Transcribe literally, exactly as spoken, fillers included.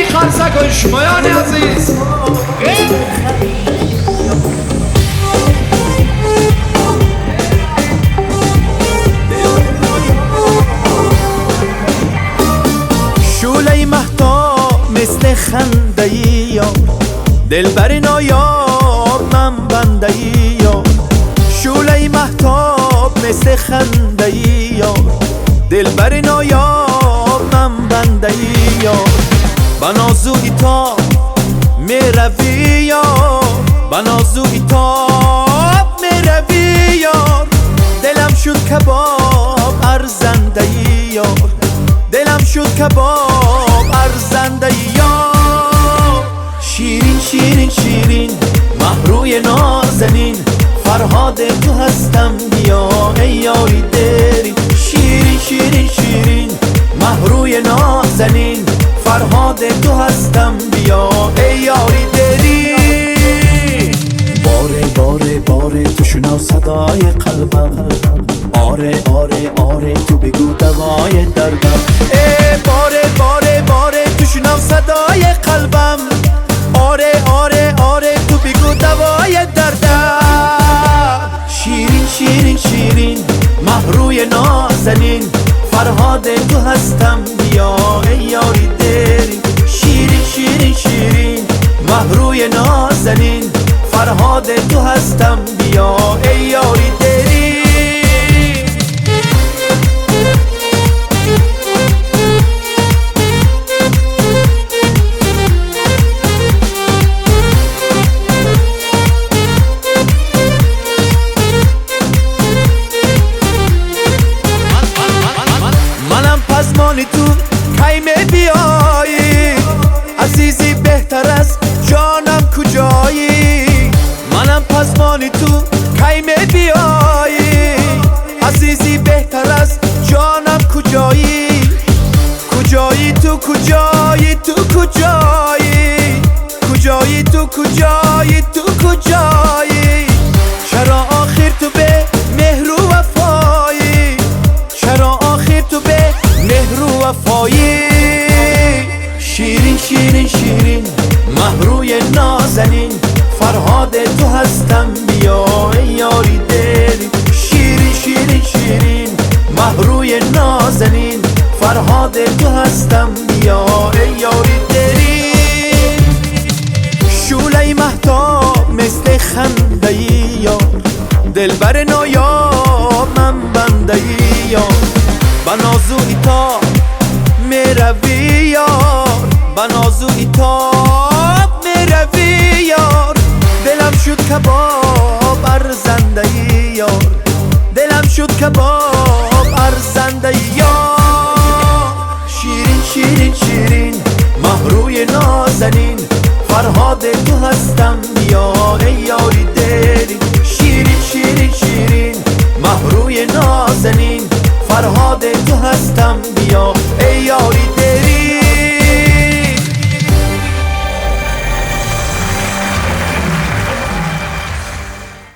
ای خرسک و شمایان عزیز شوله مهتاب مثل خنده یا دلبر نایاب من بنده یا شوله مهتاب مثل خنده یا دلبر نایاب من بنده یا بنازو ایتاب میروی یا بنازو ایتاب میروی یا دلم شد کباب ارزنده یا دلم شد کباب ارزنده یا شیرین شیرین شیرین مهروی نازنین فرهاد تو هستم بیا ای یاری دری شیرین شیرین شیرین مهروی نازنین فرهاد تو هستم بیا ای یاری دری باره باره باره تو شنو صدای قلبم آره آره آره تو بگو دوای دردم ای باره باره باره تو شنو صدای قلبم آره آره آره تو بگو دوای دردم شیرین شیرین شیرین مهروی نازنین فرهاد تو هستم بیا ای یاری دری شیرین شیرین شیرین مهروی نازنین فرهاد تو هستم بیا ای یاری دری پزمانی تو کیمه بیایی عزیزی بهتر از جانم کجایی منم پزمانی تو کیمه بیایی عزیزی بهتر از جانم کجایی کجایی تو کجایی تو کجایی کجایی تو کجایی تو کجایی چرا آخر تو به مهر و وفایی چرا آخر تو به مهر و وفایی شیرین شیرین شیرین مهروی نازنین فرهاد تو هستم بیا ای یاری دلی شیرین شیرین شیرین مهروی نازنین فرهاد تو هستم بیا ای یاری دلی شوله مهتاب مثل خنده یا دلبر نایاب من بنده یا بنازو ایتاب میروی یار بنازو ایتاب میروی یار دلم شد کباب ارزنده یار دلم شد کباب ارزنده یار شیرین شیرین شیرین مهروی نازنین فرهاد تو هستم بیا ای یاری دلی شیرین شیرین شیرین مهروی نازنین فرهاد تو هستم بیا ای یاری دری